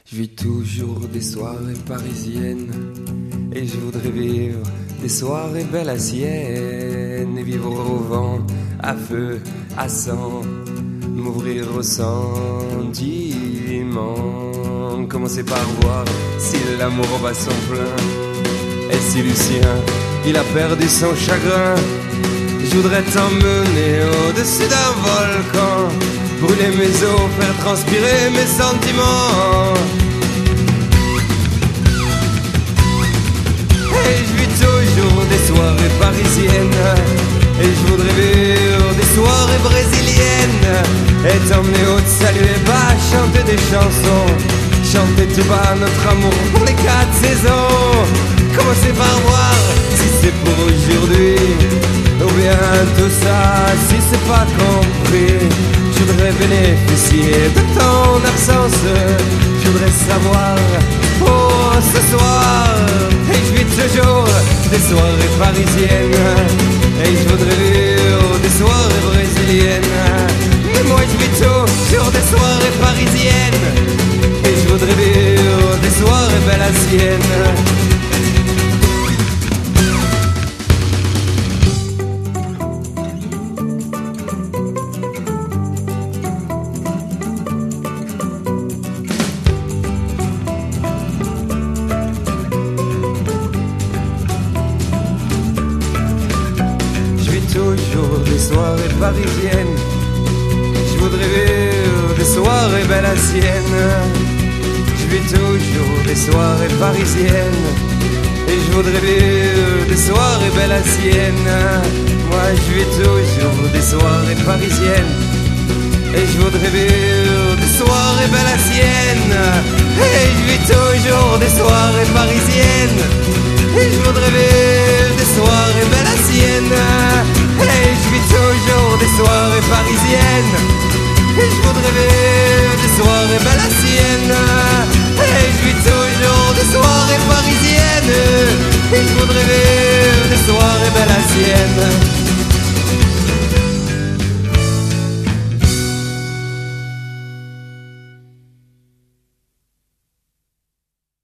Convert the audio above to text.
Je vis toujours des soirées parisiennes et je voudrais vivre des soirées belles à Sienne et vivre au vent, à feu, à sang, m'ouvrir au sentiment. Commencer par voir si l'amour bat son plein et si Lucien, il a perdu son chagrin. Je voudrais t'emmener au-dessus d'un volcan, brûler mes os, faire transpirer mes sentiments. Et je vis toujours des soirées parisiennes et je voudrais vivre des soirées brésiliennes et t'emmener au salut et bas, chanter des chansons, chanter tout bas notre amour pour les 4 saisons. Commencer par voir si c'est pour aujourd'hui ou bien tout ça si c'est pas compris. Je voudrais bénéficier de ton absence, je voudrais savoir pour ce soir. Et je vis toujours des soirées parisiennes et je voudrais vivre des soirées brésiliennes. Mais moi je vis toujours des soirées parisiennes et je voudrais vivre des soirées belles à Sienne. Toujours des soirées parisiennes, je voudrais vivre des soirées belles à Sienne. Je vis toujours des soirées parisiennes et je voudrais vivre des soirées belles à Sienne. Moi je vis toujours des soirées parisiennes et je voudrais vivre des soirées belles à Sienne. Et je vis toujours des soirées parisiennes et je voudrais vivre des soirées belles à Sienne.